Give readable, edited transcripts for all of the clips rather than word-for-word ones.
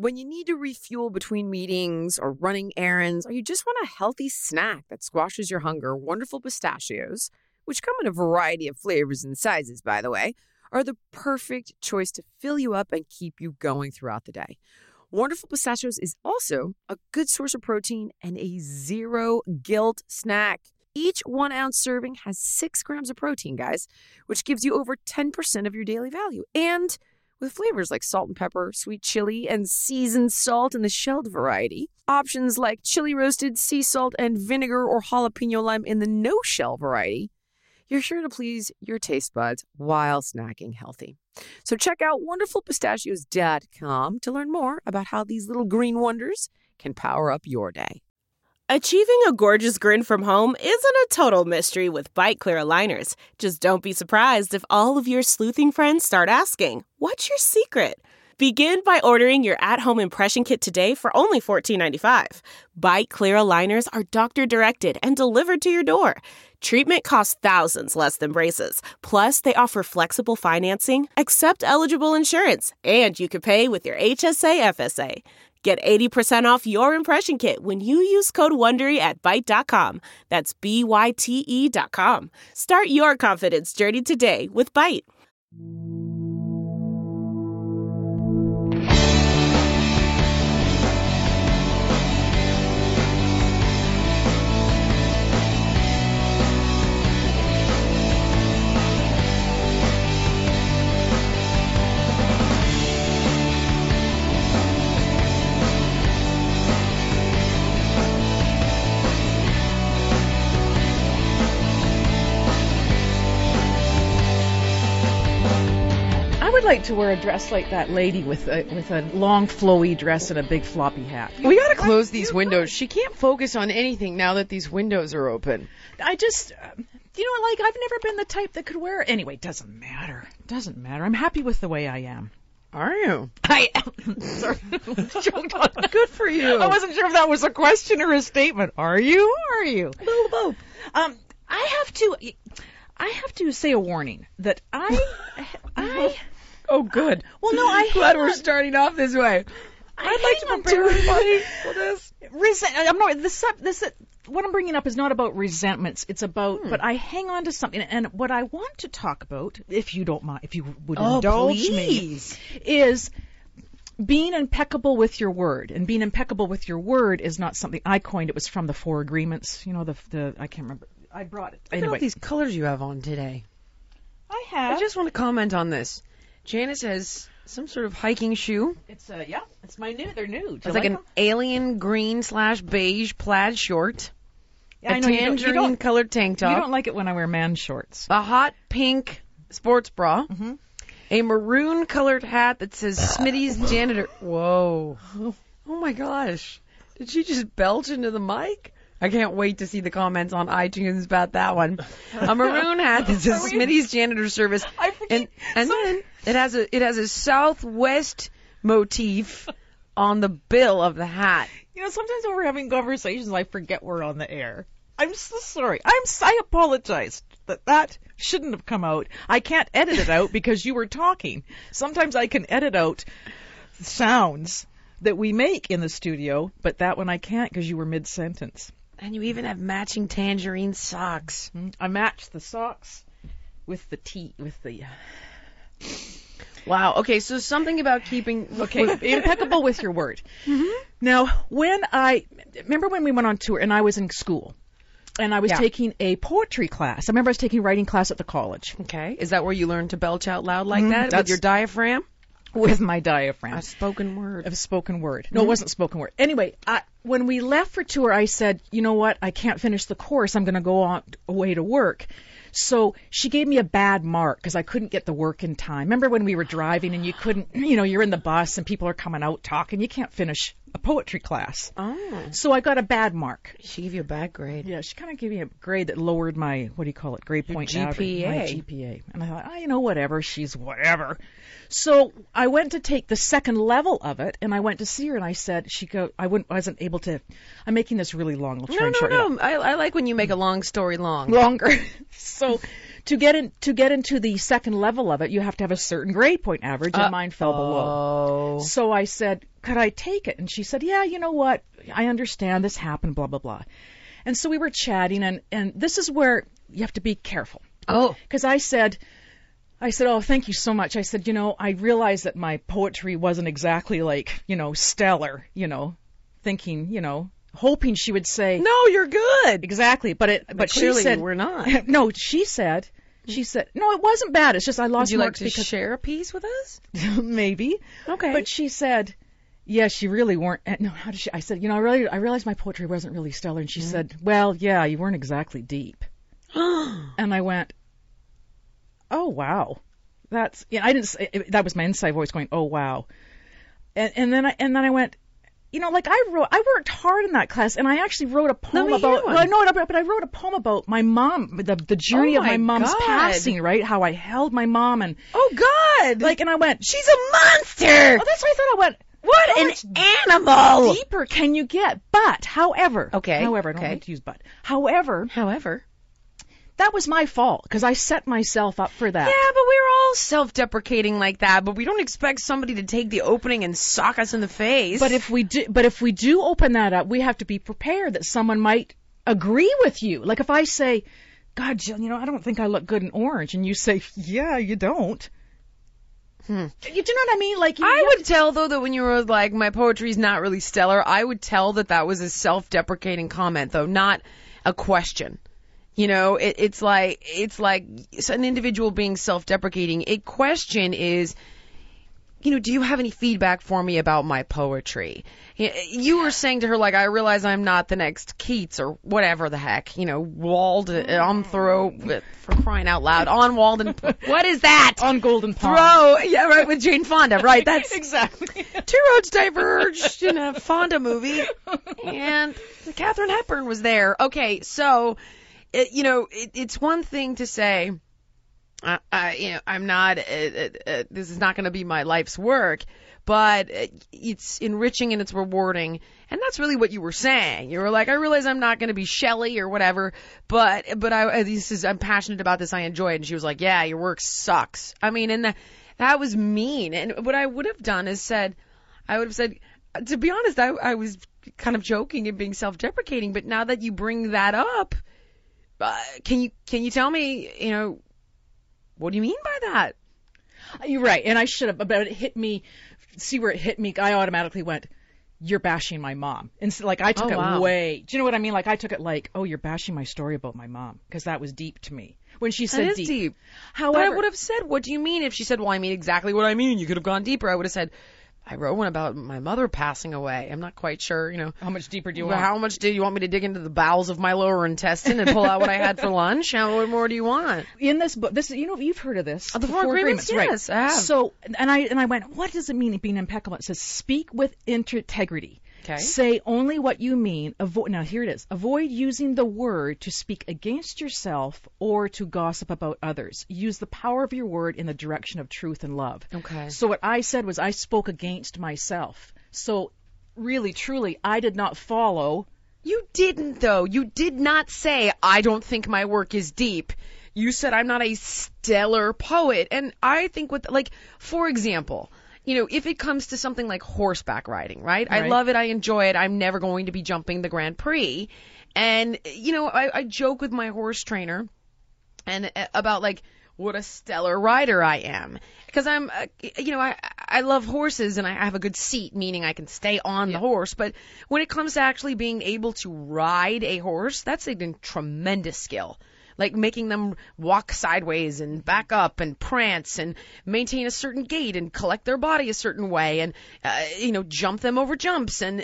When you need to refuel between meetings or running errands, or you just want a healthy snack that squashes your hunger, Wonderful Pistachios, which come in a variety of flavors and sizes, by the way, are the perfect choice to fill you up and keep you going throughout the day. Wonderful Pistachios is also a good source of protein and a zero guilt snack. Each 1 ounce serving has 6 grams of protein, guys, which gives you over 10% of your daily value. And with flavors like salt and pepper, sweet chili, and seasoned salt in the shelled variety, options like chili roasted, sea salt, and vinegar or jalapeno lime in the no-shell variety, you're sure to please your taste buds while snacking healthy. So check out wonderfulpistachios.com to learn more about how these little green wonders can power up your day. Achieving a gorgeous grin from home isn't a total mystery with Byte Clear aligners. Just don't be surprised if all of your sleuthing friends start asking, "What's your secret?" Begin by ordering your at-home impression kit today for only $14.95. Byte Clear aligners are doctor-directed and delivered to your door. Treatment costs thousands less than braces. Plus, they offer flexible financing, accept eligible insurance, and you can pay with your HSA FSA. Get 80% off your impression kit when you use code WONDERY at Byte.com. That's BYTE.com. Start your confidence journey today with Byte. Like to wear a dress like that lady with a long flowy dress and a big floppy hat. We gotta close these windows. She can't focus on anything now that these windows are open. I just, I've never been the type that could wear it. Anyway, doesn't matter. I'm happy with the way I am. Are you? I am. Sorry. Good for you. I wasn't sure if that was a question or a statement. Are you? Are you? A little both. I have to say a warning that I Oh, good. Well, no, I'm glad we're starting off this way. I'd like to prepare everybody for this. What I'm bringing up is not about resentments. It's about, but I hang on to something, and what I want to talk about, if you don't mind, if you would indulge me, is being impeccable with your word. And being impeccable with your word is not something I coined. It was from the 4 Agreements. You know, I can't remember. I brought it. Look at all these colors you have on today. I have. I just want to comment on this. Janice has some sort of hiking shoe. It's it's my new. They're new. It's like an alien green / beige plaid short. Yeah, a tangerine colored tank top. You don't like it when I wear man shorts. A hot pink sports bra. Mm-hmm. A maroon colored hat that says Smitty's Janitor. Whoa. Oh my gosh. Did she just belch into the mic? I can't wait to see the comments on iTunes about that one. A maroon hat that says Smitty's Janitor Service. And then it has a southwest motif on the bill of the hat. You know, sometimes when we're having conversations, I forget we're on the air. I'm so sorry. I apologize. That shouldn't have come out. I can't edit it out because you were talking. Sometimes I can edit out sounds that we make in the studio, but that one I can't because you were mid-sentence. And you even have matching tangerine socks. I matched the socks with the Wow. Okay, so something about keeping... Okay, impeccable with your word. Mm-hmm. Now, remember when we went on tour and I was in school and I was taking a poetry class. I remember I was taking writing class at the college. Okay. Is that where you learned to belch out loud like that with your diaphragm? With my diaphragm. A spoken word. A spoken word. No, it wasn't spoken word. Anyway, when we left for tour, I said, you know what? I can't finish the course. I'm going to go away to work. So she gave me a bad mark because I couldn't get the work in time. Remember when we were driving and you couldn't, you're in the bus and people are coming out talking. You can't finish a poetry class. Oh. So I got a bad mark. She gave you a bad grade. Yeah, she kind of gave me a grade that lowered my, grade point GPA. Average, my GPA. And I thought, whatever. She's whatever. So I went to take the second level of it, and I went to see her, and I said, I wasn't able to. I'm making this really long. I'll try and shorten it up. I like when you make a long story long. Longer. So to get into the second level of it, you have to have a certain grade point average, and mine fell below. So I said, could I take it? And she said, yeah, you know what? I understand this happened, blah, blah, blah. And so we were chatting, and this is where you have to be careful. Oh. Because I said, oh, thank you so much. I said, I realized that my poetry wasn't exactly like, stellar, thinking, hoping she would say, no, you're good. Exactly. But clearly she said, we're not. No, she said, no, it wasn't bad. It's just I lost Would you marks like to because share a piece with us? Maybe. Okay. But she said, yeah, she really weren't. No, how did she? I said, I realized my poetry wasn't really stellar. And she said, well, yeah, you weren't exactly deep. And I went, oh, wow. That's, I didn't say, that was my inside voice going, oh, wow. And then I went, I worked hard in that class, and I actually wrote a poem about, but I wrote a poem about my mom, the journey of my mom's passing, right? How I held my mom and. Oh, God. And I went, she's a monster. Oh, that's what I thought. I went, what an animal. Deeper can you get? But, however. Okay. However, I don't like to use but. However. That was my fault, because I set myself up for that. Yeah, but we're all self-deprecating like that, but we don't expect somebody to take the opening and sock us in the face. But if we do open that up, we have to be prepared that someone might agree with you. Like if I say, God, Jill, I don't think I look good in orange, and you say, yeah, you don't. You do know what I mean? I would tell, though, that when you were like, my poetry's not really stellar, I would tell that was a self-deprecating comment, though, not a question. It's like an individual being self-deprecating. A question is, do you have any feedback for me about my poetry? You were saying to her, I realize I'm not the next Keats or whatever the heck, Wald, on Thoreau, for crying out loud, on Walden, what is that? On Golden Pond. Thoreau, yeah, right, with Jane Fonda, right, that's exactly. Two roads diverged in a Fonda movie, and Katharine Hepburn was there. Okay, so... it's one thing to say, I'm not, this is not going to be my life's work, but it's enriching and it's rewarding. And that's really what you were saying. You were like, I realize I'm not going to be Shelley or whatever, but I'm passionate about this. I enjoy it. And she was like, yeah, your work sucks. I mean, and that was mean. And what I would have done is said, to be honest, I was kind of joking and being self-deprecating, but now that you bring that up, can you tell me, what do you mean by that? You're right, and I should have, but it hit me, see where it hit me, I automatically went, you're bashing my mom. And so, I took it way, do you know what I mean? I took it oh, you're bashing my story about my mom, because that was deep to me. When she said that is deep. However, but I would have said, what do you mean? If she said, well, I mean exactly what I mean, you could have gone deeper. I would have said, I wrote one about my mother passing away. I'm not quite sure, How much deeper do you want? How much do you want me to dig into the bowels of my lower intestine and pull out what I had for lunch? What more do you want? In this book, you've heard of this. The Four Agreements, yes, right. I have. So, and I went, what does it mean being impeccable? It says, speak with integrity. Okay. Say only what you mean. Now, here it is. Avoid using the word to speak against yourself or to gossip about others. Use the power of your word in the direction of truth and love. Okay. So what I said was I spoke against myself. So really, truly, I did not follow. You didn't, though. You did not say, I don't think my work is deep. You said I'm not a stellar poet. And I think for example, if it comes to something like horseback riding, right? I love it. I enjoy it. I'm never going to be jumping the Grand Prix. And, I joke with my horse trainer and about what a stellar rider I am. Because I'm, I love horses and I have a good seat, meaning I can stay on the horse. But when it comes to actually being able to ride a horse, that's a tremendous skill. Making them walk sideways and back up and prance and maintain a certain gait and collect their body a certain way and, jump them over jumps. And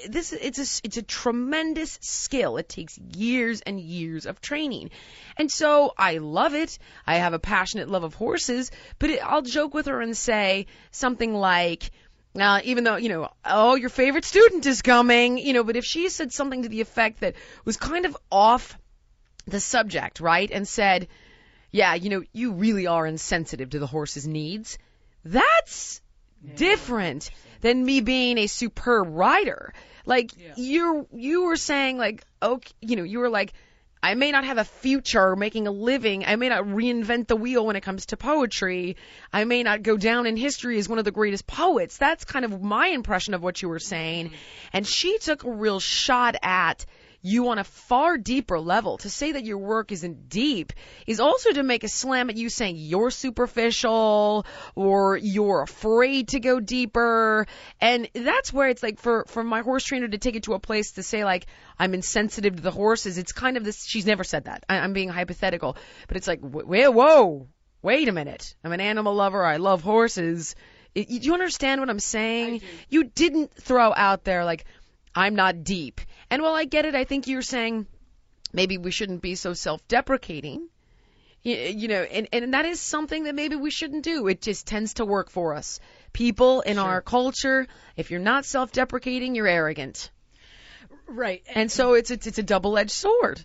it's a tremendous skill. It takes years and years of training. And so I love it. I have a passionate love of horses, but I'll joke with her and say something like, even though, your favorite student is coming, but if she said something to the effect that was kind of off the subject, right, and said, yeah, you really are insensitive to the horse's needs, that's different than me being a superb rider. You were saying, okay, you were like, I may not have a future making a living. I may not reinvent the wheel when it comes to poetry. I may not go down in history as one of the greatest poets. That's kind of my impression of what you were saying. And she took a real shot at you on a far deeper level. To say that your work isn't deep is also to make a slam at you saying you're superficial or you're afraid to go deeper. And that's where it's like for my horse trainer to take it to a place to say like, I'm insensitive to the horses. It's kind of this, she's never said that. I'm being hypothetical, but it's like, whoa, wait a minute. I'm an animal lover. I love horses. Do you understand what I'm saying? You didn't throw out there like, I'm not deep. And while I get it, I think you're saying maybe we shouldn't be so self-deprecating, you know, and that is something that maybe we shouldn't do. It just tends to work for us. People in our culture, if you're not self-deprecating, you're arrogant. Right. And so it's a double-edged sword.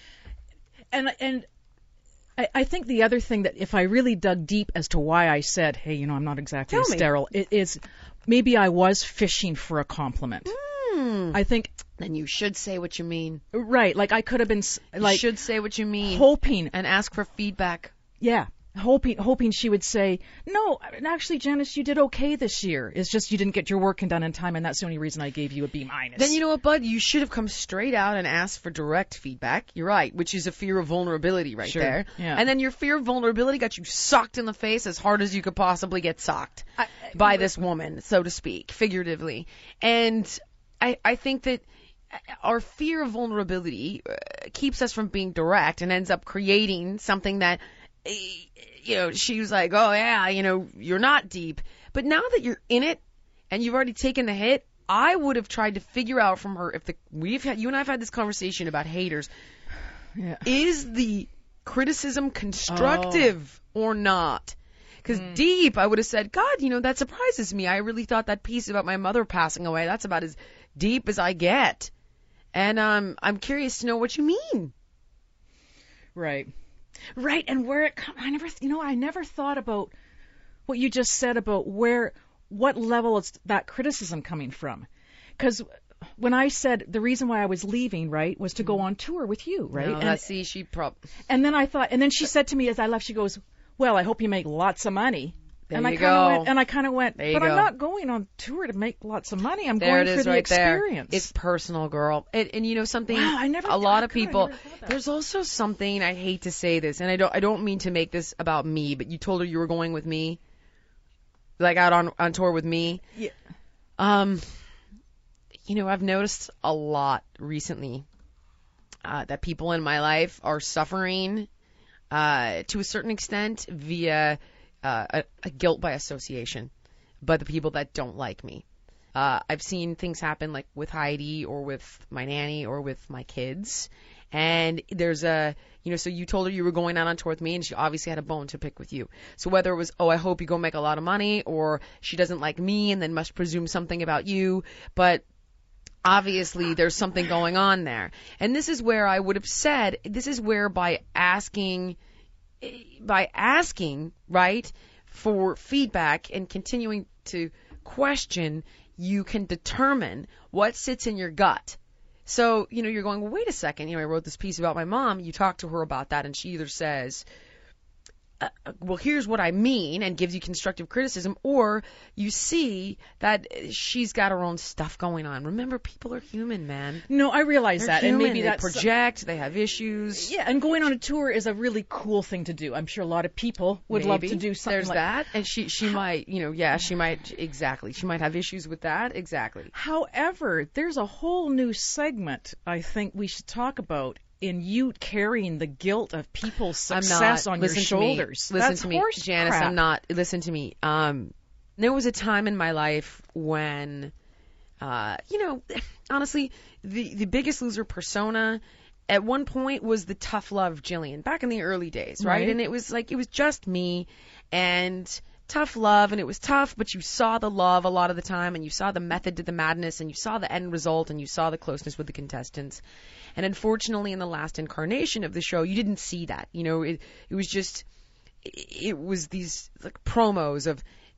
And I think the other thing that if I really dug deep as to why I said, hey, you know, I'm not exactly sterile, it is maybe I was fishing for a compliment. I think. Then you should say what you mean. Right. Like I could have been like. You should say what you mean. Hoping. And ask for feedback. Yeah. Hoping she would say, no, actually, Janice, you did okay this year. It's just you didn't get your work done in time, and that's the only reason I gave you a B-. Then you know what, Bud? You should have come straight out and asked for direct feedback. You're right, which is a fear of vulnerability right there. Yeah. And then your fear of vulnerability got you socked in the face as hard as you could possibly get socked by this woman, so to speak, figuratively. And I think that our fear of vulnerability keeps us from being direct and ends up creating something that, you know, she was like, oh, yeah, you know, you're not deep. But now that you're in it and you've already taken the hit, I would have tried to figure out from her if you and I have had this conversation about haters. Yeah. Is the criticism constructive or not? Because deep, I would have said, God, you know, that surprises me. I really thought that piece about my mother passing away, that's about as deep as I get. And I'm curious to know what you mean. Right. Right, and where it comes, I never thought about what you just said about what level is that criticism coming from. Because when I said the reason why I was leaving, right, was to go on tour with you, right? No, and then I thought, and then she said to me as I left, she goes, well, I hope you make lots of money. There and you go. I kind of went, but I'm not going on tour to make lots of money. I'm going for the experience. It's personal, girl. And you know something? Wow, a lot of people. There's also something, I hate to say this, and I don't mean to make this about me, but you told her you were going with me, like out on tour with me. Yeah. You know, I've noticed a lot recently that people in my life are suffering to a certain extent via a guilt by association by the people that don't like me. I've seen things happen like with Heidi or with my nanny or with my kids. And there's so you told her you were going out on tour with me, and she obviously had a bone to pick with you. So whether it was, oh, I hope you go make a lot of money, or she doesn't like me and then must presume something about you, but obviously there's something going on there. And this is where I would have said, this is where by asking, right, for feedback and continuing to question, you can determine what sits in your gut. So, you know, you're going, well, wait a second, you know, I wrote this piece about my mom. You talk to her about that, and she either says, well, here's what I mean, and gives you constructive criticism, or you see that she's got her own stuff going on. Remember, people are human, man. No, I realize that. Human. And maybe they project, they have issues. Yeah, and going on a tour is a really cool thing to do. I'm sure a lot of people would love to do something There's that, and she might, you know, she might have issues with that, exactly. However, there's a whole new segment I think we should talk about in you carrying the guilt of people's success on your shoulders. Listen to me, Janice, I'm not. Listen to me. There was a time in my life when, you know, honestly, the Biggest Loser persona at one point was the tough love Jillian back in the early days, right? And it was like, it was just me and tough love, and it was tough, but you saw the love a lot of the time, and you saw the method to the madness, and you saw the end result, and you saw the closeness with the contestants. And unfortunately, in the last incarnation of the show, you didn't see that. You know, it was just, it was these like promos of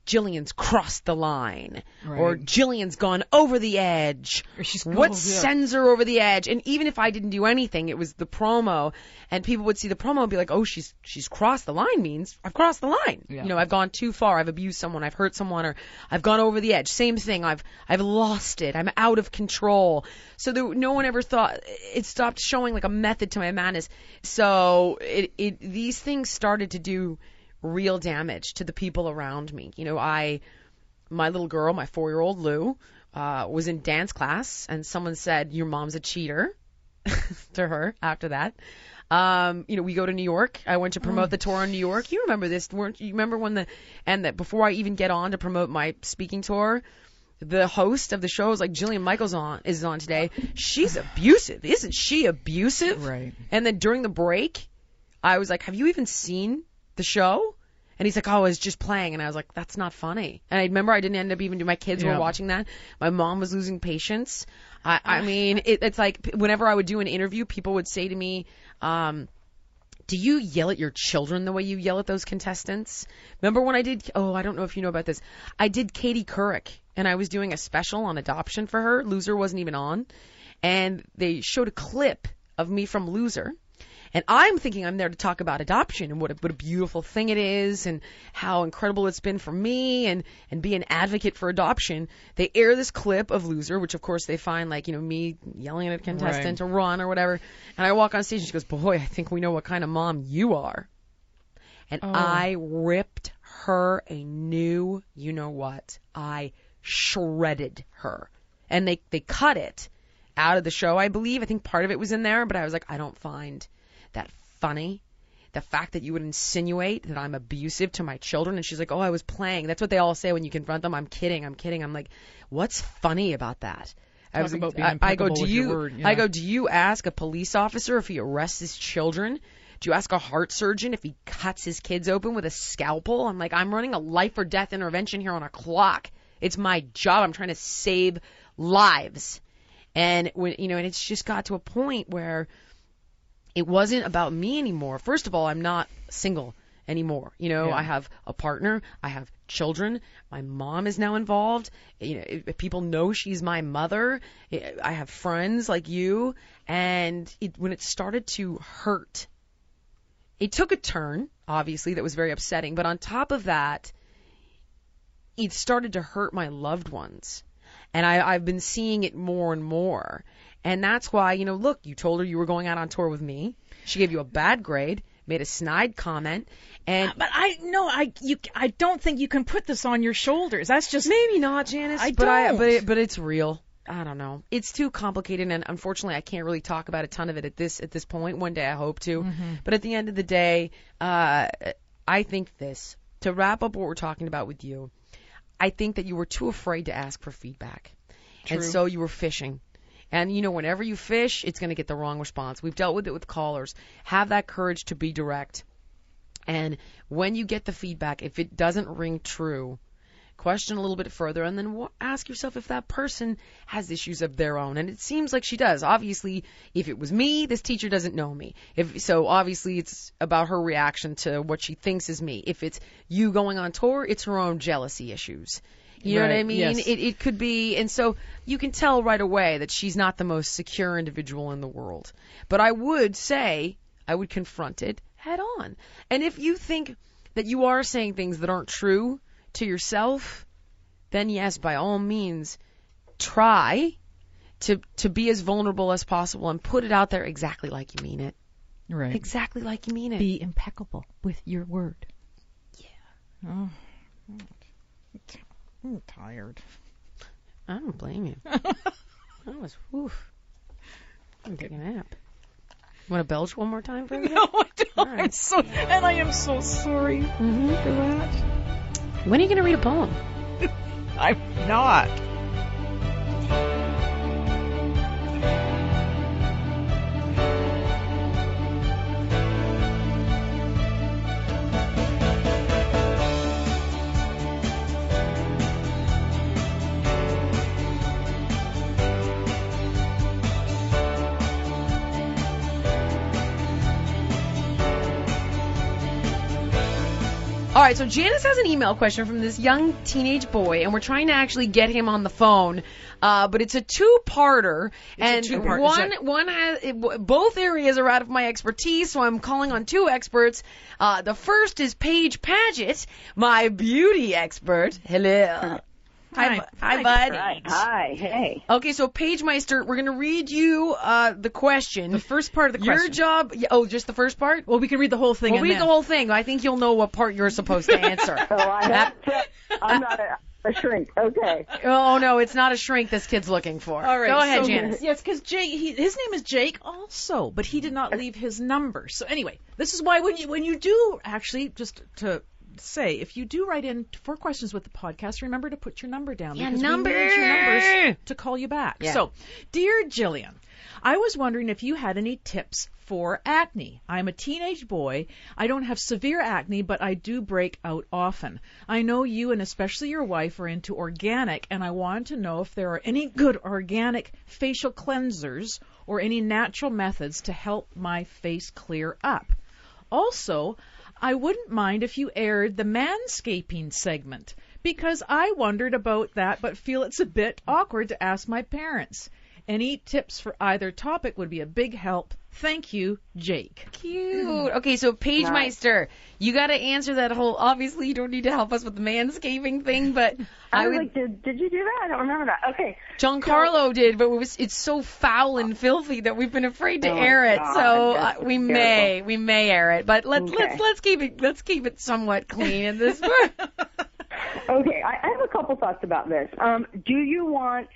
Jillian's crossed the line, or Jillian's gone over the edge. What sends her over the edge? And even if I didn't do anything, it was the promo, and people would see the promo and be like, oh, she's crossed the line means I've crossed the line. Yeah. You know, I've gone too far. I've abused someone. I've hurt someone, or I've gone over the edge. Same thing. I've lost it. I'm out of control. So no one ever thought, it stopped showing like a method to my madness. So these things started to do real damage to the people around me. You know, my little girl, my 4-year-old Lou, was in dance class, and someone said, your mom's a cheater to her after that. You know, we go to New York. I went to promote the tour in New York. You remember this, weren't you? Remember when before I even get on to promote my speaking tour, the host of the show is like, Jillian Michaels is on today. She's abusive. Isn't she abusive? Right. And then during the break, I was like, have you even seen the show? And he's like, oh, I was just playing. And I was like, that's not funny. And I remember I didn't end up even doing, my kids were watching that. My mom was losing patience. I mean, it's like whenever I would do an interview, people would say to me, do you yell at your children the way you yell at those contestants? Remember when I don't know if you know about this. I did Katie Couric, and I was doing a special on adoption for her. Loser wasn't even on. And they showed a clip of me from Loser. And I'm thinking I'm there to talk about adoption and what a beautiful thing it is and how incredible it's been for me and be an advocate for adoption. They air this clip of Loser, which of course they find like, you know, me yelling at a contestant to run or whatever. And I walk on stage and she goes, boy, I think we know what kind of mom you are. And I ripped her a new, you know what? I shredded her. And they cut it out of the show, I believe. I think part of it was in there, but I was like, I don't find that funny. The fact that you would insinuate that I'm abusive to my children. And she's like, oh, I was playing. That's what they all say when you confront them. I'm kidding. I'm like, what's funny about that? I go, do you ask a police officer if he arrests his children? Do you ask a heart surgeon if he cuts his kids open with a scalpel? I'm like, I'm running a life or death intervention here on a clock. It's my job. I'm trying to save lives. And when, you know, and it's just got to a point where it wasn't about me anymore. First of all, I'm not single anymore. You know, I have a partner. I have children. My mom is now involved. You know, if people know she's my mother. I have friends like you. And when it started to hurt, it took a turn, obviously, that was very upsetting. But on top of that, it started to hurt my loved ones. And I've been seeing it more and more. And that's why, you know, look, you told her you were going out on tour with me. She gave you a bad grade, made a snide comment. And but I don't think you can put this on your shoulders. That's just maybe not, Janice. But it's real. I don't know. It's too complicated, and unfortunately, I can't really talk about a ton of it at this point. One day, I hope to. Mm-hmm. But at the end of the day, I think this, to wrap up what we're talking about with you, I think that you were too afraid to ask for feedback. True. And so you were fishing. And, you know, whenever you fish, it's going to get the wrong response. We've dealt with it with callers. Have that courage to be direct. And when you get the feedback, if it doesn't ring true, question a little bit further and then ask yourself if that person has issues of their own. And it seems like she does. Obviously, if it was me, this teacher doesn't know me. So obviously it's about her reaction to what she thinks is me. If it's you going on tour, it's her own jealousy issues. You know what I mean? Yes. It could be, and so you can tell right away that she's not the most secure individual in the world. But I would say, I would confront it head on. And if you think that you are saying things that aren't true to yourself, then yes, by all means, try to be as vulnerable as possible and put it out there exactly like you mean it. Right. Exactly like you mean it. Be impeccable with your word. Yeah. Oh, I'm tired. I don't blame you. Oof. I'm taking a nap. Want to belch one more time for me? No, I don't. Right. I am so sorry for that. When are you going to read a poem? I'm not. All right, so Janice has an email question from this young teenage boy, and we're trying to actually get him on the phone. But it's a two-parter, both areas are out of my expertise, so I'm calling on two experts. The first is Paige Paget, my beauty expert. Hello. Hi, bud. Hi, hey. Okay, so Paige Meister, we're going to read you the question. The first part of the question. Your job, just the first part? Well, we can read the whole thing. We'll read the whole thing. I think you'll know what part you're supposed to answer. I'm not a shrink. Okay. Oh, no, it's not a shrink this kid's looking for. All right. Go ahead, Janice. Yes, because his name is Jake also, but he did not leave his number. So anyway, this is why when you do actually, just to say, if you do write in 4 questions with the podcast, remember to put your number down. Yeah, because we need your numbers to call you back. Yeah. So, dear Jillian, I was wondering if you had any tips for acne. I'm a teenage boy. I don't have severe acne, but I do break out often. I know you and especially your wife are into organic, and I wanted to know if there are any good organic facial cleansers or any natural methods to help my face clear up. Also, I wouldn't mind if you aired the manscaping segment, because I wondered about that but feel it's a bit awkward to ask my parents. Any tips for either topic would be a big help. Thank you, Jake. Cute. Okay, so Paige Meister, you got to answer that whole, obviously you don't need to help us with the manscaping thing, but I was like, did you do that? I don't remember that. Okay. Giancarlo did, but it's so foul and filthy that we've been afraid to air it. God, so we may air it, but let's keep it somewhat clean in this part. Okay, I have a couple thoughts about this. Do you want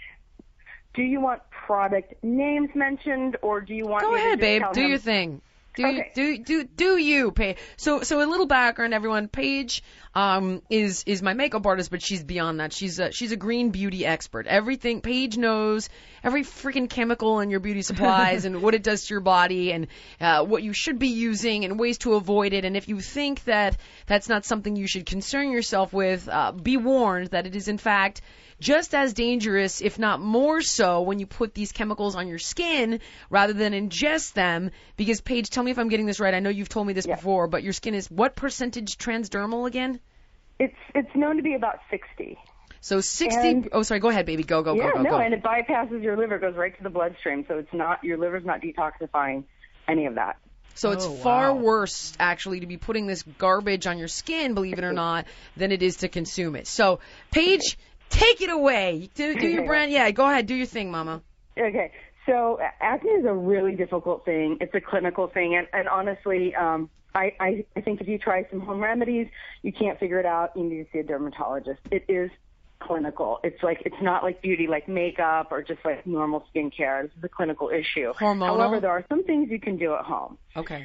product names mentioned, or do you want Go me ahead, to just babe. tell Do him? your thing. Okay. Do you, Paige? So a little background, everyone. Paige is my makeup artist, but she's beyond that. She's a green beauty expert. Everything Paige knows, every freaking chemical in your beauty supplies and what it does to your body and what you should be using and ways to avoid it. And if you think that that's not something you should concern yourself with, be warned that it is in fact just as dangerous, if not more so, when you put these chemicals on your skin rather than ingest them. Because, Paige, tell me if I'm getting this right. I know you've told me this before, but your skin is what percentage transdermal again? It's known to be about 60. So 60. Sorry. Go ahead, baby. Go. And it bypasses your liver, goes right to the bloodstream. So your liver's not detoxifying any of that. So it's far worse, actually, to be putting this garbage on your skin, believe it or not, than it is to consume it. So, Paige, take it away. Do your brand. Yeah, go ahead. Do your thing, Mama. Okay. So acne is a really difficult thing. It's a clinical thing. And honestly, I think if you try some home remedies, you can't figure it out, you need to see a dermatologist. It is clinical. It's not like beauty, like makeup or just like normal skincare. This is a clinical issue. Hormonal? However, there are some things you can do at home. Okay.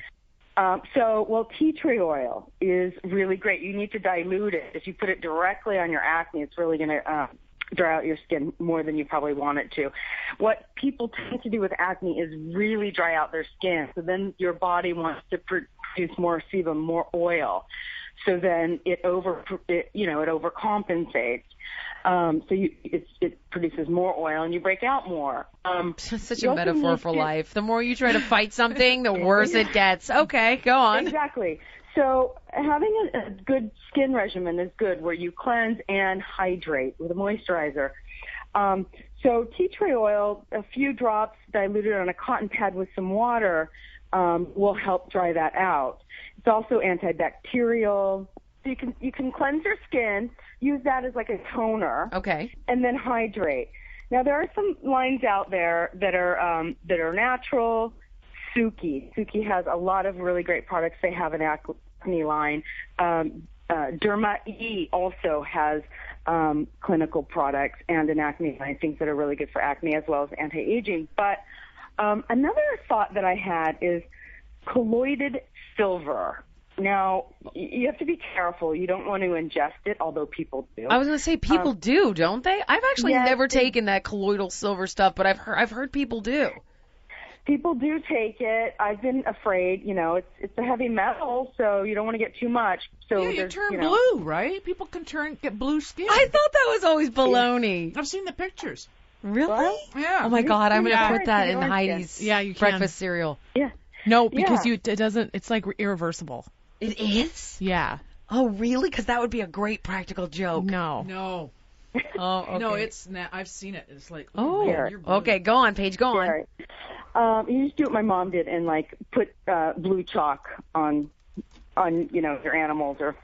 Tea tree oil is really great. You need to dilute it. If you put it directly on your acne, it's really going to dry out your skin more than you probably want it to. What people tend to do with acne is really dry out their skin. So then your body wants to produce more sebum, more oil. So then it overcompensates. It produces more oil and you break out more. Such a metaphor for life. The more you try to fight something, the worse it gets. Okay, go on. Exactly. So having a good skin regimen is good, where you cleanse and hydrate with a moisturizer. So tea tree oil, a few drops diluted on a cotton pad with some water will help dry that out. It's also antibacterial. So you can cleanse your skin, use that as like a toner, okay, and then hydrate. Now there are some lines out there that are natural. Suki has a lot of really great products. They have an acne line. Derma E also has clinical products and an acne line, things that are really good for acne as well as anti-aging. But another thought that I had is colloidal silver. Now, you have to be careful. You don't want to ingest it, although people do. I was going to say people do, don't they? I've actually never taken that colloidal silver stuff, but I've heard people do. People do take it. I've been afraid. It's a heavy metal, so you don't want to get too much. So yeah, you turn blue, right? People can get blue skin. I thought that was always baloney. Yeah. I've seen the pictures. Really? What? Yeah. Oh my God, I'm going to put that in Heidi's breakfast cereal. Yeah. No, because it doesn't. It's like irreversible. It is? Yeah. Oh, really? Because that would be a great practical joke. No. Oh, okay. No, I've seen it. It's like, Oh, man, you're blue. okay. Go on, Paige. Go on. Right. You just do what my mom did and like put blue chalk on your animals or.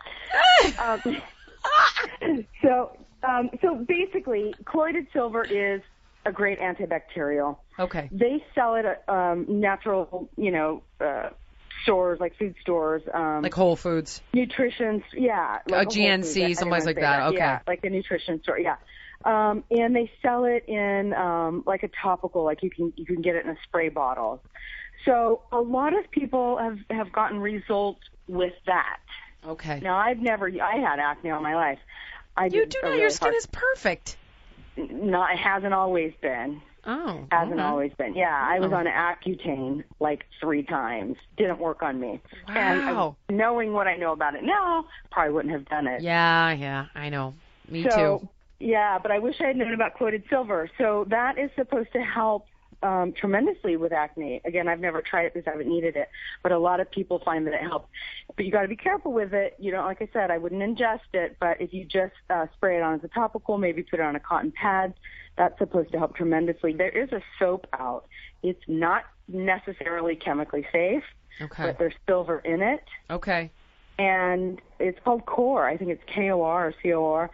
So basically, colloided silver is a great antibacterial. Okay. They sell it at natural, stores like food stores. Like Whole Foods. Nutrition, yeah. Like GNC, someplace like that. Okay. Yeah, like a nutrition store, yeah. And they sell it in like a topical, like you can get it in a spray bottle. So a lot of people have gotten results with that. Okay. Now I had acne all my life. You do know your skin is perfect. No, it hasn't always been. Oh. Hasn't always been. Yeah, I was on Accutane like 3 times. Didn't work on me. Wow. And knowing what I know about it now, probably wouldn't have done it. Yeah, I know. Me too. Yeah, but I wish I had known about colloided silver. So that is supposed to help tremendously with acne. Again, I've never tried it because I haven't needed it, but a lot of people find that it helps. But you got to be careful with it. Like I said, I wouldn't ingest it, but if you just spray it on as a topical, maybe put it on a cotton pad, that's supposed to help tremendously. There is a soap out. It's not necessarily chemically safe, but there's silver in it. Okay. And it's called Core. I think it's K-O-R or C-O-R.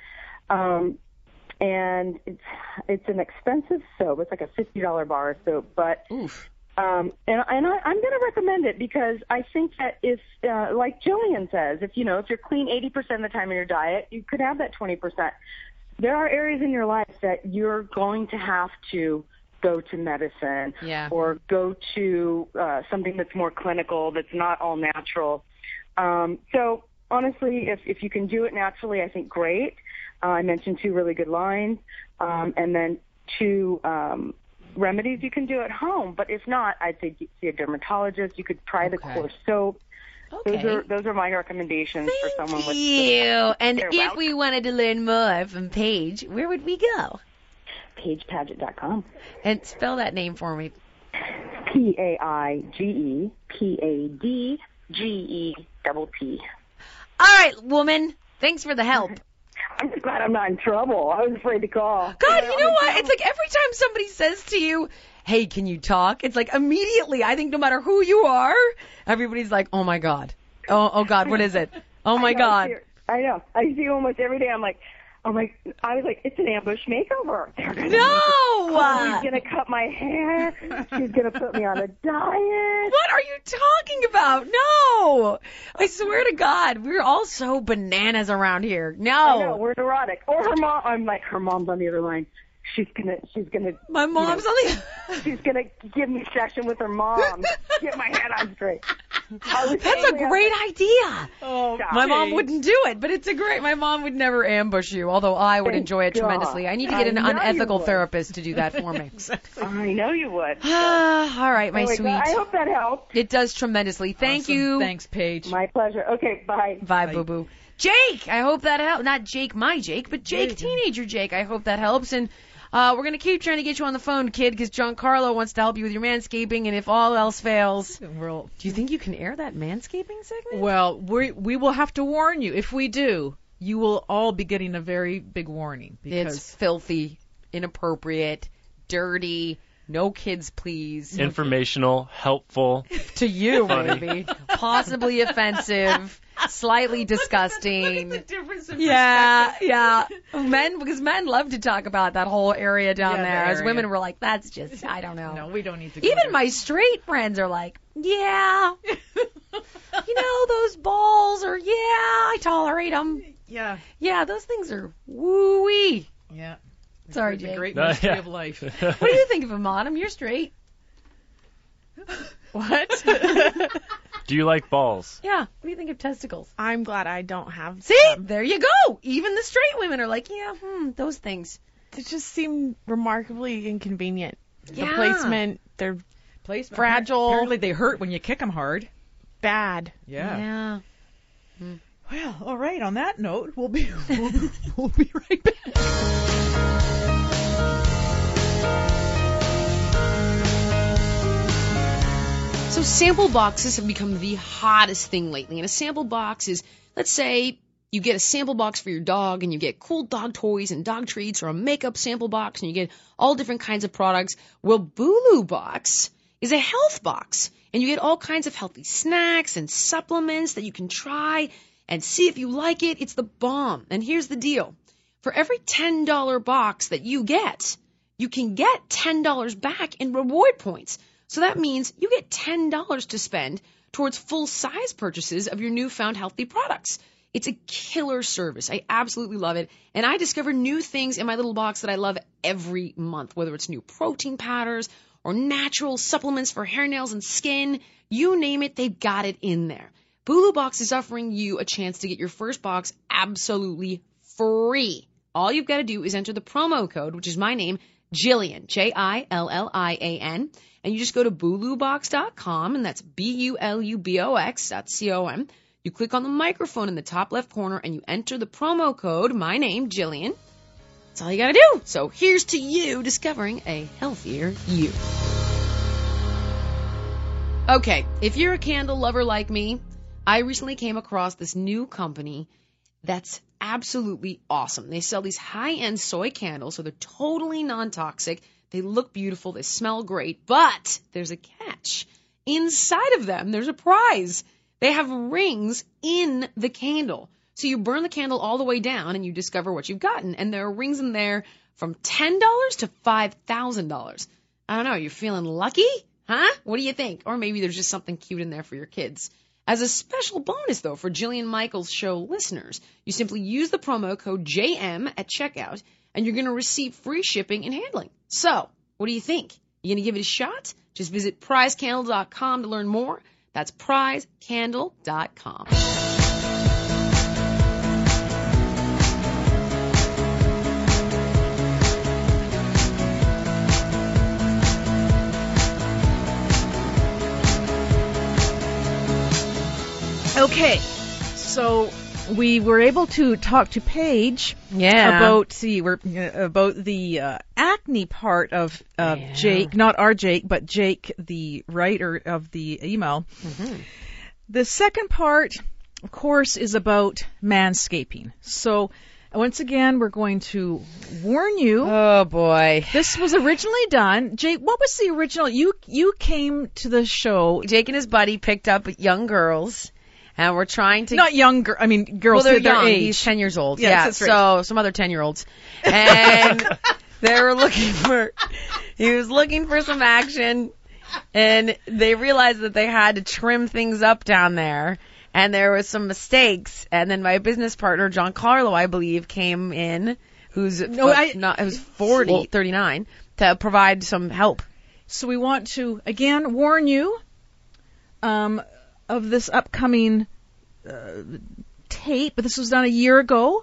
And it's an expensive soap. It's like a $50 bar of soap, but oof. I'm going to recommend it because I think that if, like Jillian says, if you're clean 80% of the time in your diet, you could have that 20%. There are areas in your life that you're going to have to go to medicine or go to something that's more clinical, that's not all natural. So honestly, if you can do it naturally, I think great. I mentioned 2 really good lines, and then 2 remedies you can do at home. But if not, I'd say see a dermatologist. You could try the Core soap. Okay. Those are my recommendations for someone with. Thank you. And You're if welcome. we wanted to learn more from Paige, where would we go? PaigePaget.com. And spell that name for me. PaigePaget. All right, woman. Thanks for the help. I'm just glad I'm not in trouble. I was afraid to call. God, you know what? It's like every time somebody says to you, hey, can you talk? It's like immediately, I think no matter who you are, everybody's like, oh, my God. Oh God, what is it? Oh, my God. I know. I see you almost every day. I'm like, I was like, it's an ambush makeover. No! She's going to cut my hair. She's going to put me on a diet. What are you talking about? No! I swear to God, we're all so bananas around here. No. I know, we're neurotic. Or her mom, I'm like, her mom's on the other line. She's gonna. My mom's on the. She's gonna give me session with her mom. Get my head on straight. That's a great idea. Oh, my mom wouldn't do it, but it's a great. My mom would never ambush you, although I would enjoy it tremendously. I need to get an unethical therapist to do that for me. I know you would. All right, my sweet. I hope that helped. It does tremendously. Thank you. Thanks, Paige. My pleasure. Okay, bye. Bye, boo-boo. Jake, I hope that helps. Not Jake, my Jake, but Jake, teenager Jake. I hope that helps. And we're going to keep trying to get you on the phone, kid, because Giancarlo wants to help you with your manscaping, and if all else fails, do you think you can air that manscaping segment? Well, we will have to warn you. If we do, you will all be getting a very big warning. Because it's filthy, inappropriate, dirty, no kids, please. Informational, helpful. To you, maybe. Possibly offensive. Slightly disgusting. Look at the difference in yeah. Because men love to talk about that whole area down there. As women were like, that's just, I don't know. No, we don't need to go Even there. my straight friends are like, yeah. Those balls are, I tolerate them. Yeah. Yeah, those things are woo-wee. Yeah. Sorry, the Jake. great mystery of life. What do you think of him, Autumn? You're straight. What? Do you like balls? Yeah. What do you think of testicles? I'm glad I don't have See? them. There you go. Even the straight women are like, those things. They just seem remarkably inconvenient. Yeah. The placement, they're fragile. Apparently they hurt when you kick them hard. Bad. Yeah. Yeah. Well, all right. On that note, we'll be right back. So sample boxes have become the hottest thing lately, and a sample box is let's say you get a sample box for your dog and you get cool dog toys and dog treats, or a makeup sample box and you get all different kinds of products. Well, Bulu Box is a health box, and you get all kinds of healthy snacks and supplements that you can try and see if you like it. It's the bomb. And here's the deal. For every $10 box that you get, you can get $10 back in reward points. So that means you get $10 to spend towards full-size purchases of your newfound healthy products. It's a killer service. I absolutely love it. And I discover new things in my little box that I love every month, whether it's new protein powders or natural supplements for hair, nails, and skin. You name it, they've got it in there. Bulu Box is offering you a chance to get your first box absolutely free. All you've got to do is enter the promo code, which is my name, Jillian, Jillian, and you just go to bulubox.com, and that's BULUBOX.com. You click on the microphone in the top left corner, and you enter the promo code, my name, Jillian. That's all you got to do. So here's to you discovering a healthier you. Okay, if you're a candle lover like me, I recently came across this new company that's absolutely awesome. They sell these high-end soy candles, so they're totally non-toxic. They look beautiful. They smell great. But there's a catch. Inside of them, there's a prize. They have rings in the candle. So you burn the candle all the way down, and you discover what you've gotten. And there are rings in there from $10 to $5,000. I don't know. You're feeling lucky? Huh? What do you think? Or maybe there's just something cute in there for your kids. As a special bonus, though, for Jillian Michaels Show listeners, you simply use the promo code JM at checkout, and you're going to receive free shipping and handling. So, what do you think? You going to give it a shot? Just visit prizecandle.com to learn more. That's prizecandle.com. Okay, so we were able to talk to Paige about the acne part of Jake, not our Jake, but Jake, the writer of the email. Mm-hmm. The second part, of course, is about manscaping. So once again, we're going to warn you. Oh, boy. This was originally done. Jake, what was the original? You came to the show. Jake and his buddy picked up young girls. And we're trying to... Not young girls. I mean, girls well, they're their young. age. He's 10 years old. Yes, yeah, that's right. So some other 10-year-olds. And they were looking for... He was looking for some action. And they realized that they had to trim things up down there. And there were some mistakes. And then my business partner, John Carlo, I believe, came in, who's 39, to provide some help. So we want to, again, warn you of this upcoming tape. This was done a year ago.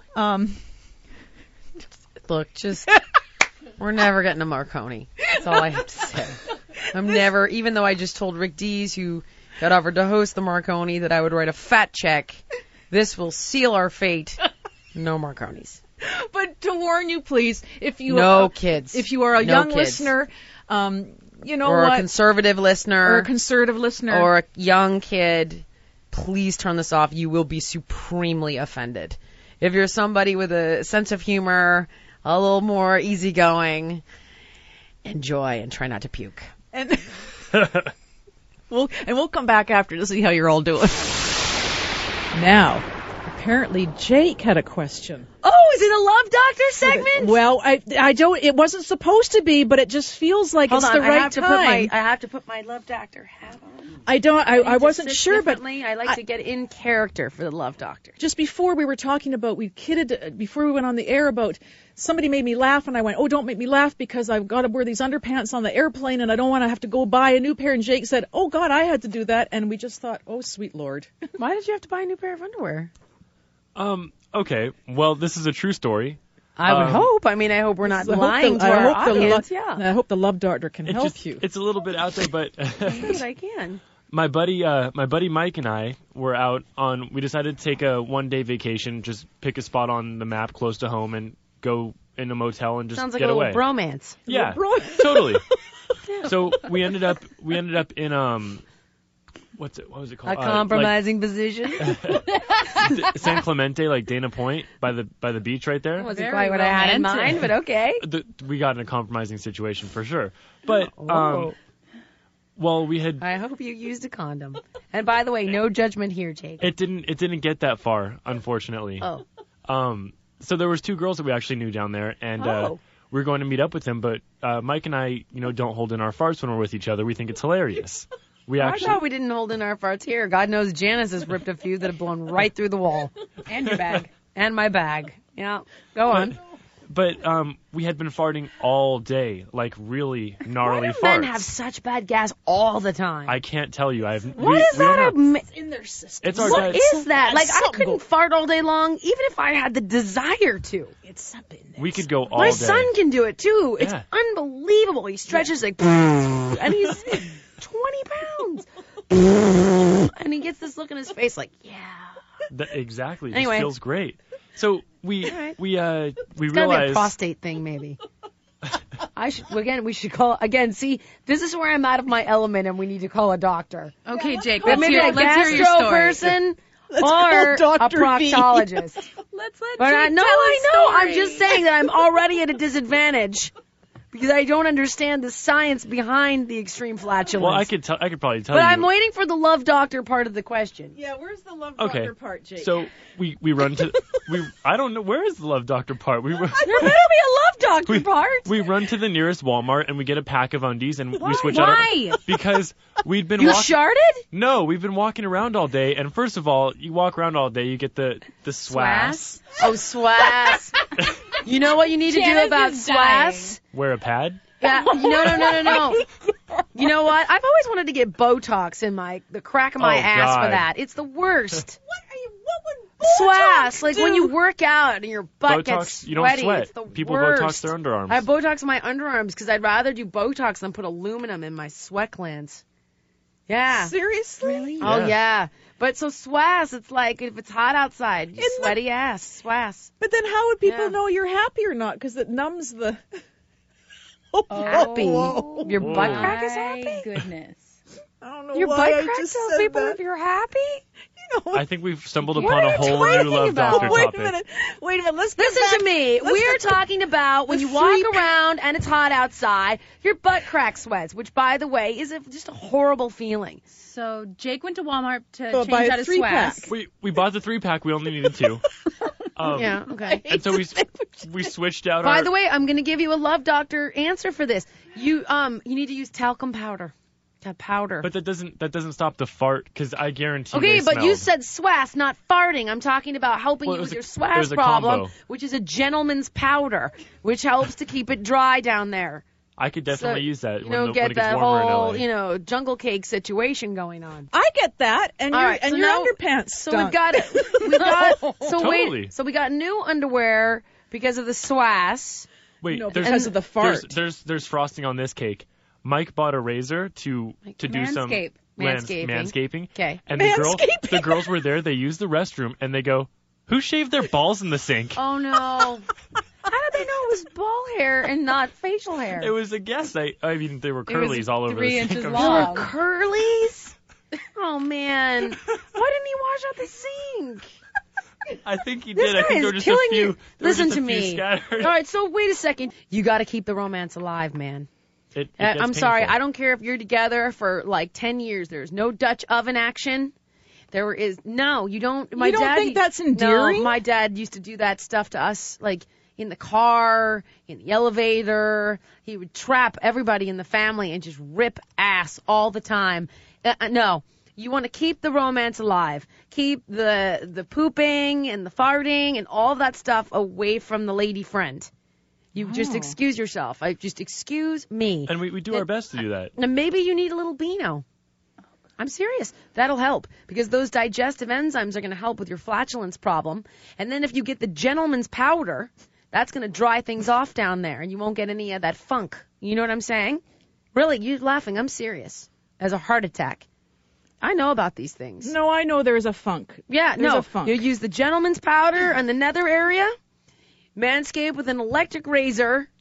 Look, just we're never getting a Marconi. That's all I have to say. I'm never, even though I just told Rick Dees, who got offered to host the Marconi, that I would write a fat check. This will seal our fate. No Marconis. But to warn you, please, if you kids, if you are a young listener, you know, or what? a conservative listener, or a conservative listener, or a young kid, please turn this off. You will be supremely offended. If you're somebody with a sense of humor, a little more easygoing, enjoy and try not to puke. And we'll come back after to see how you're all doing. Now, apparently Jake had a question. Oh, is it a Love Doctor segment? Well, I don't. It wasn't supposed to be, but it just feels like it's the right time. I have to put my Love Doctor hat on. I wasn't sure, but I like to get in character for the Love Doctor. Just before we were talking about, we kidded before we went on the air about somebody made me laugh, and I went, "Oh, don't make me laugh because I've got to wear these underpants on the airplane, and I don't want to have to go buy a new pair." And Jake said, "Oh God, I had to do that," and we just thought, "Oh, sweet Lord." Why did you have to buy a new pair of underwear? Okay. Well, this is a true story. I would hope. I mean, I hope we're not lying to our audience. I hope the Love Doctor can help you. It's a little bit out there, but I can. My buddy Mike and I were out on. We decided to take a one-day vacation, just pick a spot on the map close to home, and go in a motel and just Sounds like get a away. little bromance. Yeah, totally. Yeah. So we ended up in What was it called? A compromising position. San Clemente, like Dana Point, by the beach right there. That wasn't quite what I had in mind, but okay. We got in a compromising situation for sure. But well, we had. I hope you used a condom. And by the way, no judgment here, Jake. It didn't get that far, unfortunately. Oh. So there was 2 girls that we actually knew down there, and we were going to meet up with them. But Mike and I, don't hold in our farts when we're with each other. We think it's hilarious. I thought we didn't hold in our farts here. God knows Janice has ripped a few that have blown right through the wall. And your bag. And my bag. Yeah. Go on. But we had been farting all day, like really gnarly farts. Men have such bad gas all the time. I can't tell you. What is that? In their system. It's our What dad. is that? Like, I couldn't fart all day long, even if I had the desire to. It's something. We could go all My day. son can do it, too. It's Yeah. unbelievable. He stretches like, and he's 20 pounds. And he gets this look in his face like, yeah. Exactly. Anyway. It feels great. So we It's realized gotta be a prostate thing, maybe. We should call, see, this is where I'm out of my element and we need to call a doctor. Okay, Jake, let's maybe a hear your gastro story. person or a Dr. V. proctologist. Let's let But Jake no, tell I his know. story. I'm just saying that I'm already at a disadvantage because I don't understand the science behind the extreme flatulence. Well, I could probably tell but you. I'm waiting for the love doctor part of the question. Yeah, where's the love Okay. doctor part, Jake? So we run to I don't know, where is the love doctor part? There better be a love doctor part. We run to the nearest Walmart and we get a pack of undies and we switch Why? out because we'd been You walking. sharted? No, we've been walking around all day, and first of all, you walk around all day, you get the swass. Oh, swass. You know what you need to do Janice about is dying. swass? Wear a pad. Yeah. No. You know what? I've always wanted to get Botox in the crack of my Oh, ass for God. that. It's the worst. What would Swass, like do? when you work out and your butt gets Botox, you sweaty. don't sweat. It's the People worst. Botox their underarms. I have Botox in my underarms because I'd rather do Botox than put aluminum in my sweat glands. Yeah. Seriously? Really? Oh, Yeah. yeah. But so swass, it's like if it's hot outside, you sweaty ass, swass. But then how would people Yeah. know you're happy or not? Because it numbs the... Happy. Whoa. Your butt Whoa. crack is happy? Goodness. I don't know Your why butt I crack just tells said people that. if you're happy? I think we've stumbled What upon are a you whole new talking love about? doctor Wait topic. a minute. Let's get Listen back. to me. let's We're get back- talking about when the you walk three- around and it's hot outside, your butt crack sweats, which, by the way, is just a horrible feeling. So Jake went to Walmart to So buy change a out his 3-pack. swass. We bought the 3-pack. We only needed 2. Yeah, okay. And so we switched out By our. the way, I'm going to give you a love doctor answer for this. You need to use talcum powder. That powder. But that doesn't stop the fart because I guarantee. Okay, they but you smelled. said swass, not farting. I'm talking about helping Well, you it with your was a swass problem, combo. which is a gentleman's powder, which helps to keep it dry down there. I could definitely use that You when don't it get gets that warmer whole, in LA. jungle cake situation going on. I get that, and All your right, and so your now- underpants So stunk. Totally. So we got new underwear because of the swass. Wait, No, there's, because of the fart. There's frosting on this cake. Mike bought a razor to do some Manscape. manscaping. Okay. And the girls were there. They used the restroom and they go, "Who shaved their balls in the sink?" Oh no! How did they know it was ball hair and not facial hair? It was a guess. I mean, there were curlies all over 3 the sink. inches I'm long. sure. Curlies? Oh man! Why didn't he wash out the sink? I think he This did. I guy think is there were just killing a few. you. there were Listen just a to few me. scattered. All right, so wait a second. You got to keep the romance alive, man. It gets I'm sorry. painful. I don't care if you're together for like 10 years. There's no Dutch oven action. There is no. You don't. My You don't dad. think that's endearing? No, my dad used to do that stuff to us, like in the car, in the elevator. He would trap everybody in the family and just rip ass all the time. No. You want to keep the romance alive. Keep the pooping and the farting and all that stuff away from the lady friend. You just excuse yourself. Just excuse me. And we do our best to do that. And maybe you need a little Beano. I'm serious. That'll help because those digestive enzymes are going to help with your flatulence problem. And then if you get the gentleman's powder, that's going to dry things off down there and you won't get any of that funk. You know what I'm saying? Really, you're laughing. I'm serious. As a heart attack. I know about these things. No, I know there's a funk. Yeah, There's no. a funk. You use the gentleman's powder on the nether area, Manscaped with an electric razor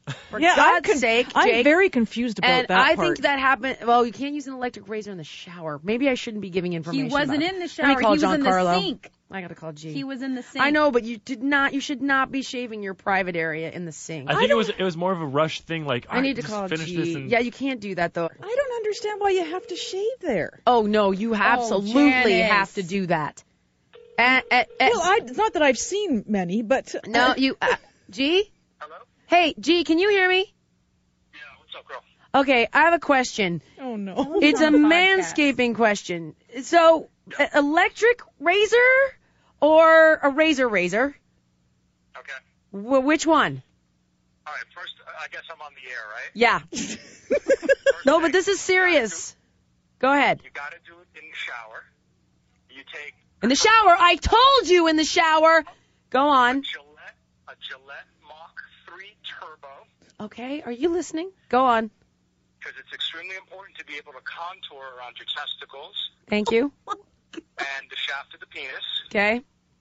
For Yeah, God's sake, I'm Jake. very confused about And that I part. think that happened. Well, you can't use an electric razor in the shower. Maybe I shouldn't be giving He information. wasn't about in the it. shower. Let me call He was in the Giancarlo. sink. I gotta call G. He was in the sink. I know, but you did not. You should not be shaving your private area in the sink. I think it was more of a rush thing. Like I need to just call finish G. this and Yeah, you can't do that though. I don't understand why you have to shave there. Oh no, you absolutely Janice. have to do that. Well, not that I've seen many, but no, you. G. Hello? Hey, G, can you hear me? Yeah, what's up, girl? Okay, I have a question. oh no. It's a on a podcast. manscaping question. So, electric razor or a razor? Okay. Which one? All right, first, I guess I'm on the air, right? Yeah. First No, thing, but this is serious. Go ahead. You got to do it in the shower. You take In the shower. I told you in the shower. Go on. a Gillette Mach 3 Turbo, Okay, are you listening? Go on. because it's extremely important to be able to contour around your testicles Thank you. and the shaft of the penis. Okay.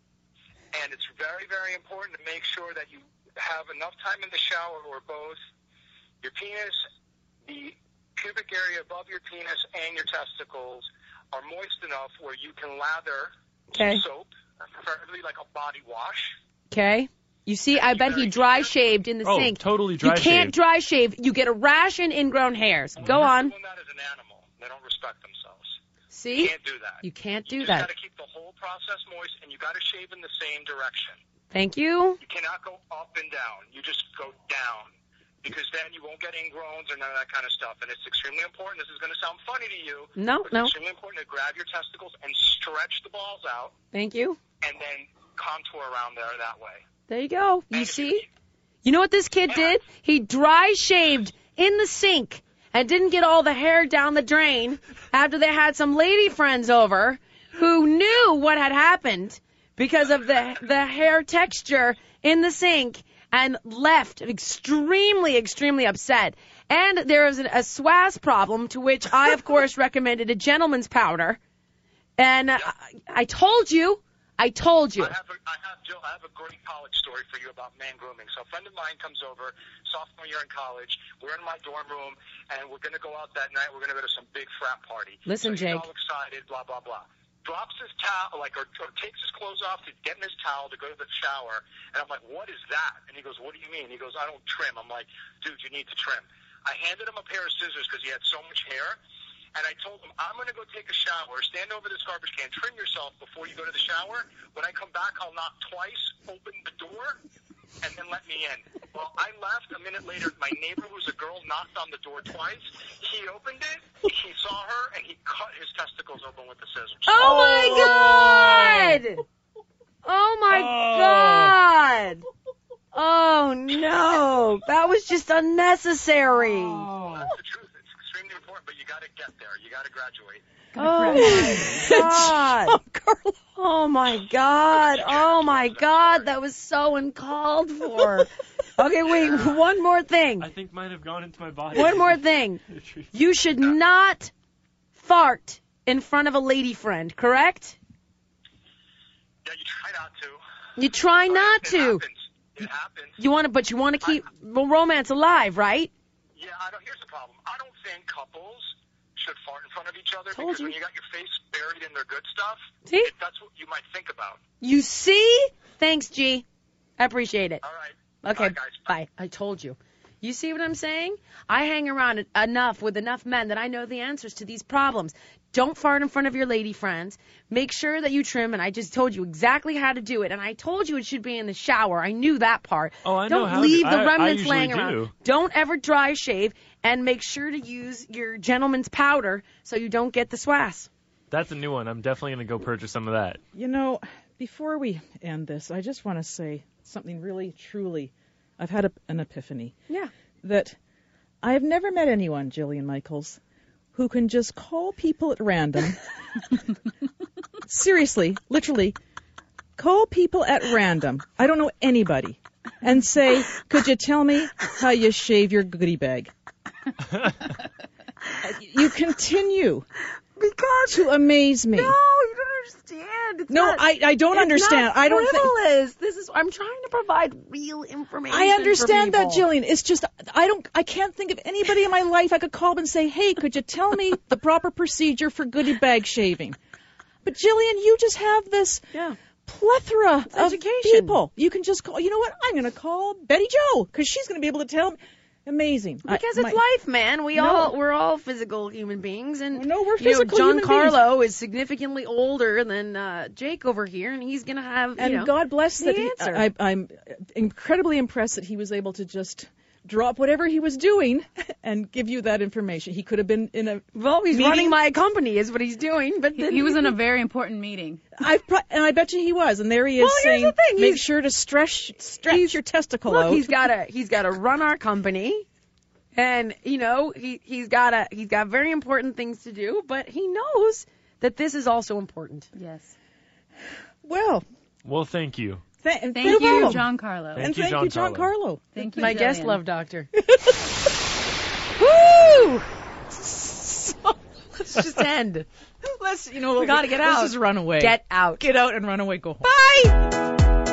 And it's very, very important to make sure that you have enough time in the shower where both your penis, the pubic area above your penis, and your testicles are moist enough where you can lather Okay. soap, preferably like a body wash. Okay. You see, I bet he dry shaved in the oh, sink. totally You dry can't shaved. dry shave. You get a rash and ingrown hairs. Go on. Doing that as an animal. They don't respect themselves. See? You can't do that. You can't You do just that. got to keep the whole process moist, and you got to shave in the same direction. Thank you. You cannot go up and down. You just go down, because then you won't get ingrowns or none of that kind of stuff. And it's extremely important. This is going to sound funny to you. No, but no. It's extremely important to grab your testicles and stretch the balls out, Thank you. and then contour around there that way. There you go. You And if see? You know what this kid did? He dry shaved in the sink and didn't get all the hair down the drain after they had some lady friends over who knew what had happened because of the hair texture in the sink and left extremely, extremely upset. And there was a SWAS problem, to which I, of course, recommended a gentleman's powder. And I told you. I have a great college story for you about man grooming. So a friend of mine comes over, sophomore year in college. We're in my dorm room, and we're going to go out that night. We're going to go to some big frat party. Listen, so Jake. he's all excited, blah, blah, blah. Drops his towel, or takes his clothes off to get in his towel to go to the shower. And I'm like, what is that? And he goes, what do you mean? He goes, I don't trim. I'm like, dude, you need to trim. I handed him a pair of scissors because he had so much hair. And I told him, I'm going to go take a shower. Stand over this garbage can. Trim yourself before you go to the shower. When I come back, I'll knock twice, open the door, and then let me in. Well, I left. A minute later, my neighbor, who's a girl, knocked on the door twice. He opened it. He saw her, and he cut his testicles open with the scissors. Oh, my God! Oh, my God! Oh, no. That was just unnecessary. That's the truth. It's extremely important, but you got to get there. You got to graduate. Oh, my God. Oh, my God. Oh, my God. That was so uncalled for. Okay, wait. One more thing. I think might have gone into my body. One more thing. You should not fart in front of a lady friend, correct? Yeah, you try not to. You try not It to. happens. It happens. You want to keep romance alive, right? Yeah, here's the problem. I don't think couples should fart in front of each other Told because you. when you got your face buried in their good stuff, See? that's what you might think about. You see? Thanks, G. I appreciate it. All right. Okay, All right, guys. bye. I told you. You see what I'm saying? I hang around enough with enough men that I know the answers to these problems. Don't fart in front of your lady friends. Make sure that you trim, and I just told you exactly how to do it. And I told you it should be in the shower. I knew that part. Oh, I know Don't how to- leave the I remnants usually laying do. around. Don't ever dry shave, and make sure to use your gentleman's powder so you don't get the SWAS. That's a new one. I'm definitely going to go purchase some of that. You know, before we end this, I just want to say something really, truly. I've had an epiphany. Yeah. That I have never met anyone, Jillian Michaels, who can just call people at random. Seriously, literally, call people at random. I don't know anybody. And say, could you tell me how you shave your goodie bag? You continue to amaze me. No, you don't understand. It's No, not, I don't it's understand. Not I don't think. frivolous. I'm trying to provide real information. I understand for that, people. Jillian. It's just I can't think of anybody in my life I could call up and say, hey, could you tell me the proper procedure for goodie bag shaving? But Jillian, you just have this plethora of people. You can just call. You know what? I'm going to call Betty Jo because she's going to be able to tell me. Amazing. Because it's life, man. We're all physical human beings, and we're physical John human Carlo is significantly older than Jake over here, and he's gonna have God bless the that. answer. I'm incredibly impressed that he was able to just drop whatever he was doing and give you that information. He could have been in a he's running my company is what he's doing, but he was in a very important meeting. And I bet you he was, and there he is saying, here's the thing. make sure to stretch your testicle out. He's gotta run our company, and he's got very important things to do, but he knows that this is also important. Yes. Well, thank you. Thank you, John Carlo. Thank you, John Carlo. Thank you, my Jillian. guest love doctor. Woo! Let's just end. We gotta get out. Let's just run away. Get out. Get out and run away. Go home. Bye.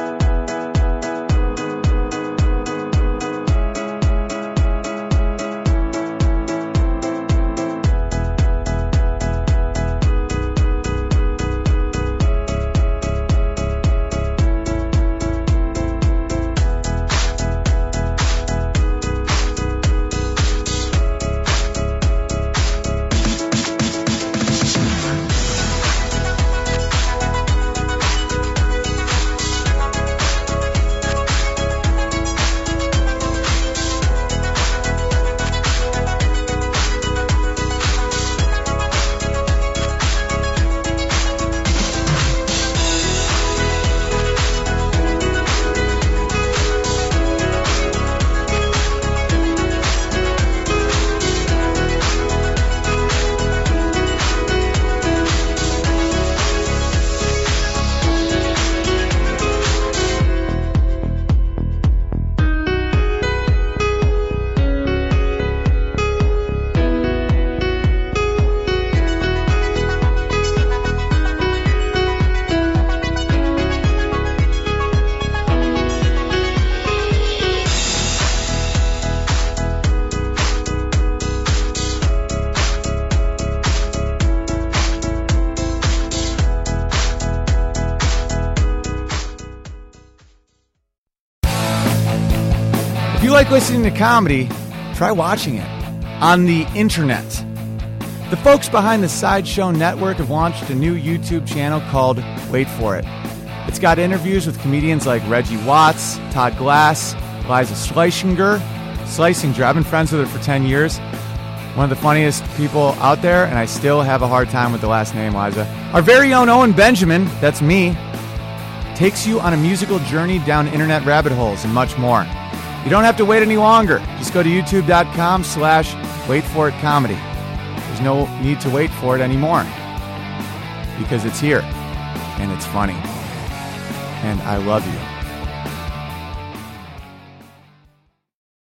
If you like listening to comedy, try watching it on the internet. The folks behind the Sideshow Network have launched a new YouTube channel called Wait For It. It's got interviews with comedians like Reggie Watts, Todd Glass, Liza Schlesinger. I've been friends with her for 10 years. One of the funniest people out there, and I still have a hard time with the last name, Liza. Our very own Owen Benjamin, that's me, takes you on a musical journey down internet rabbit holes and much more. You don't have to wait any longer. Just go to youtube.com/waitforitcomedy. There's no need to wait for it anymore because it's here and it's funny. And I love you.